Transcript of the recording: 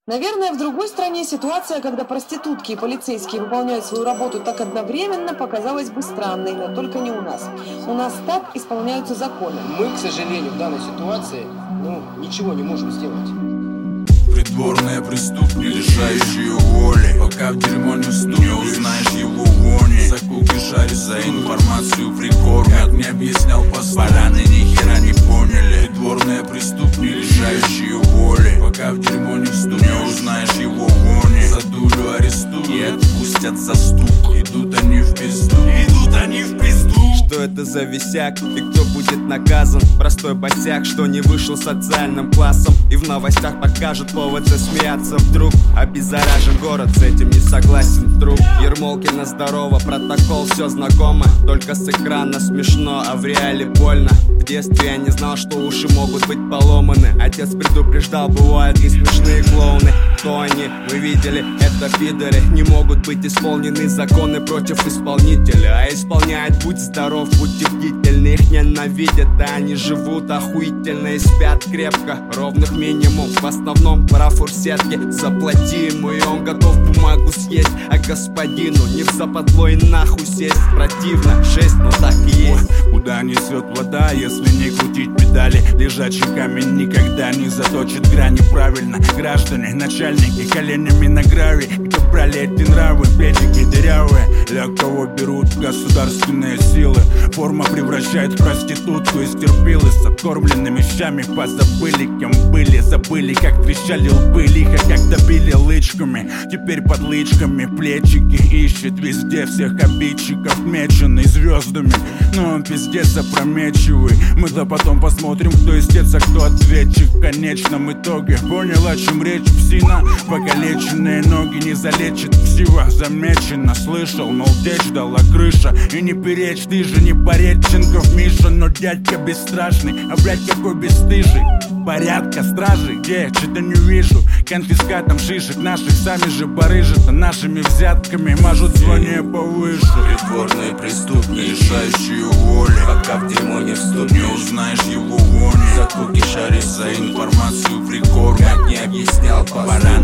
Наверное, в другой стране ситуация, когда проститутки и полицейские выполняют свою работу так одновременно, показалась бы странной, но только не у нас. У нас так исполняются законы. Мы, к сожалению, в данной ситуации, ничего не можем сделать. Придворные преступники, лишающие воли. Пока в дерьмо не вступишь, не узнаешь его вони. Закуки шаришь за информацию прикормят. Не объяснял бараны, ни хера не поняли. Придворные преступники, лишающие воли. Пока в дерьмо не вступишь, не узнаешь его вони. За дулю арестуют и отпустят за стук. Идут они в пизду, идут они в пизду. Что это за висяк и кто будет наказан? Простой босяк, что не вышел социальным классом и в новостях покажет повод засмеяться. Вдруг обеззаражен город, с этим не согласен вдруг. Ермолкина здорово, протокол все знакомо. Только с экрана смешно, а в реале больно. В детстве я не знал, что уши могут быть поломаны. Отец предупреждал, бывают и смешные клоуны. Кто они? Мы видели, это пидоры. Не могут быть исполнены законы против исполнителя. А исполняет, будь здоров, будьте бдительны. Их ненавидят, да они живут охуительно и спят крепко. Ровных минимум, в основном пора фурсетки. Заплати ему, и он готов бумагу съесть. А господину не в западло и нахуй сесть. Противно, жесть, но так и есть. Куда несет вода, если не крутить педали? Лежачий камень никогда не заточит грани правильно. Граждане, начальники, коленями на гравий. Кто брали эти нравы, педики дырявые. Для кого берут государственные силы? Форма превращает проститутку из терпилы. С обкормленными щами позабыли, кем были. Забыли, как трещали лбы, лихо, как добили лычками. Теперь под лычками плечики ищет везде всех обидчиков, меченый звездами. Но он пиздец опрометчивый. Мы-то потом посмотрим, кто истец, а кто ответчик. В конечном итоге понял, о чем речь. Псина, покалеченные ноги не залечит. Всего замечено, слышал, мол, течь дала крыша. И не перечь, ты же не Пореченков, Миша. Но дядька бесстрашный, а блядь какой бесстыжий. Порядка, стражи, где? Что-то не вижу. Конфискатом шишек наших сами же барыжат. А нашими взятками мажут звание повыше. Притворные преступники, лишающие воли. Пока в дерьмо не вступишь, не узнаешь его вони. Закуки шаришь за информацию прикормят. Не объяснял баран,